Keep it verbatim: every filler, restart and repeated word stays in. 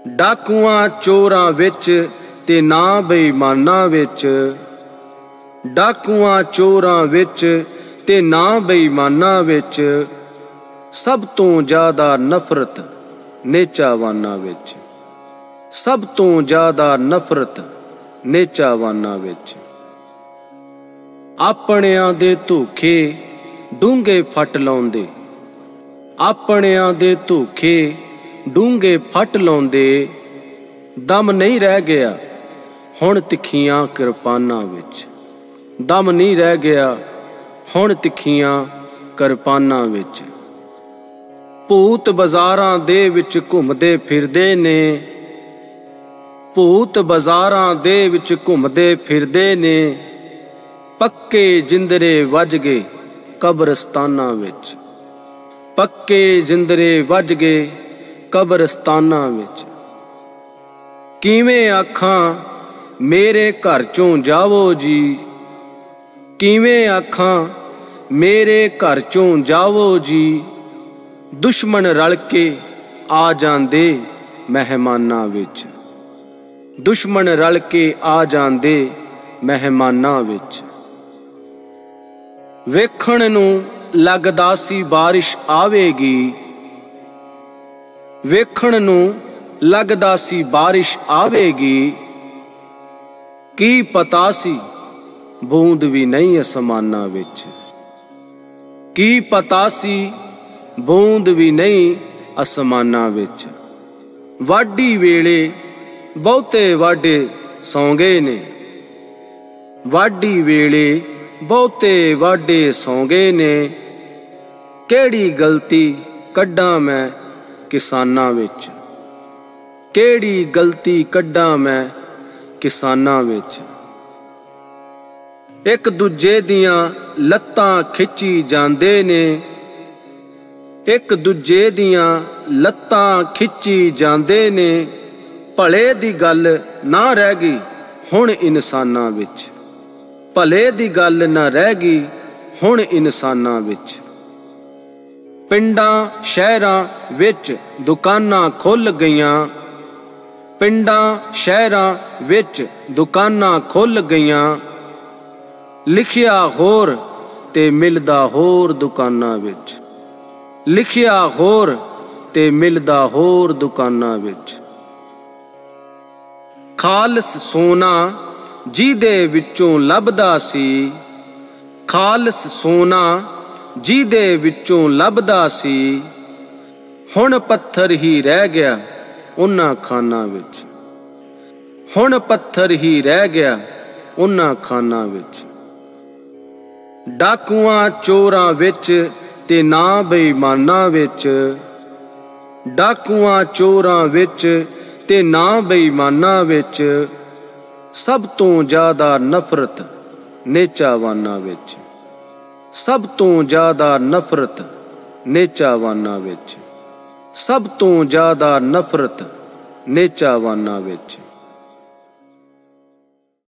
डाकुआं चोरां विच ते ना बेईमानां विच, डाकुआं चोरां विच ते ना बेईमानां विच, सब तो ज़्यादा नफरत नेचावानां विच, सब तो ज़्यादा नफरत नेचावानां विच। आपणियां दे धोखे डूंगे फट लाउंदे, आपणियां दे धोखे डूंगे फट लाउंदे, दम नहीं रह गया हुण तिखियां किरपानां विच, दम नहीं रह गया हुण तिखियां किरपानां विच। भूत बाजारां दे विच घुमदे फिरदे ने, भूत बाजारां दे विच घुमदे फिरदे ने, पक्के जिंदरे वज गए कब्रस्तानां विच, पक्के जिंदरे वज गए कब्रस्तानां विच। किवें आखां मेरे घर चों जावो जी, किवें आखां मेरे घर चों जावो जी, दुश्मन रल के आ जांदे मेहमानां विच, दुश्मन रल के आ जांदे मेहमानां विच। वेखण नूं लगदा सी बारिश आवेगी, वेखण नूं लगदा सी बारिश आवेगी, की पता सी बूंद भी नहीं असमानां विच, की पता सी बूंद भी नहीं असमानां विच। वाढी वेले बहुते वाढे सौं गए ने, वाढी वेले बहुते वाढे सौं गए ने, केड़ी गलती कड्डां मैं किसानां विच, केड़ी गलती कड्डां मैं किसानां विच। एक दूजे दियां लत्तां खिच्ची जांदे ने, एक दूजे दियां लत्तां खिच्ची जांदे ने, भले दी गल ना रह गई हुण इंसानां विच, भले दी गल ना रह गई हुण इंसानां विच। पिंडां शहरां विच दुकानां खुल गईयां, पिंडां शहरां विच दुकानां खुल गईयां, लिखिया होर ते मिलदा होर दुकानां विच, लिखिया होर ते मिलदा होर दुकानां विच। खालस सोना जिहदे विचों लभदा सी, खालस सोना जिहदे विचों लभदा सी, हुण पत्थर ही रह गया उन्हां खानां विच, हुण पत्थर ही रह गया उन्हां खानां विच। डाकुआं चोरां विच ते ना बेईमानां विच, डाकुआं चोरां विच ते ना बेईमानां विच, सब तो ज़्यादा नफरत नेचावानां विच, सब तो ज़्यादा नफरत नेचावानां विच, सब तो ज़्यादा नफरत नेचावानां विच।